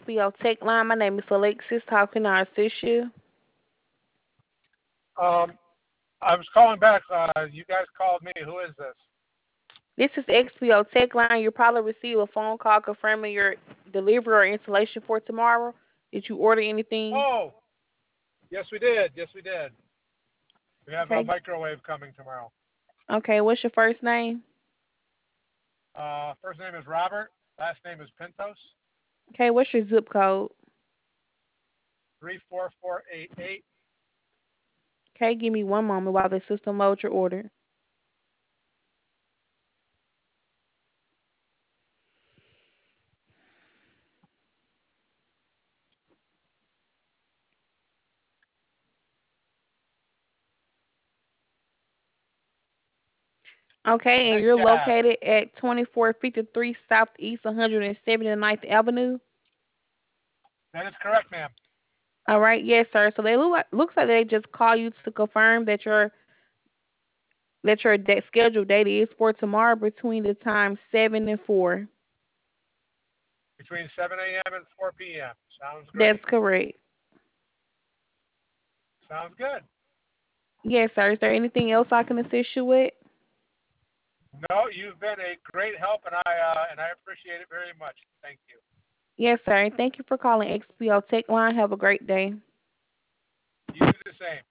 XPO Tech Line. My name is Alexis. How can I assist you? Um, I was calling back. You guys called me. Who is this? This is XPO Tech Line. You'll probably receive a phone call confirming your delivery or installation for tomorrow. Did you order anything? Oh, yes, we did. Yes, we did. We have a Okay. microwave coming tomorrow. Okay, what's your first name? First name is Robert. Last name is Pintos. Okay, what's your zip code? 34488. Okay, give me one moment while the system loads your order. Okay, and Nice you're job. located at 2453 Southeast 179th Avenue. That is correct, ma'am. All right, yes, sir. So they looks like they just call you to confirm that your scheduled date is for tomorrow between the time 7 and 4. Between 7 a.m. and 4 p.m. Sounds That's great. correct. Sounds good. Yes, sir. Is there anything else I can assist you with? No, you've been a great help, and I appreciate it very much. Thank you. Yes, sir. Thank you for calling XPO Tech Line. Have a great day. You do the same.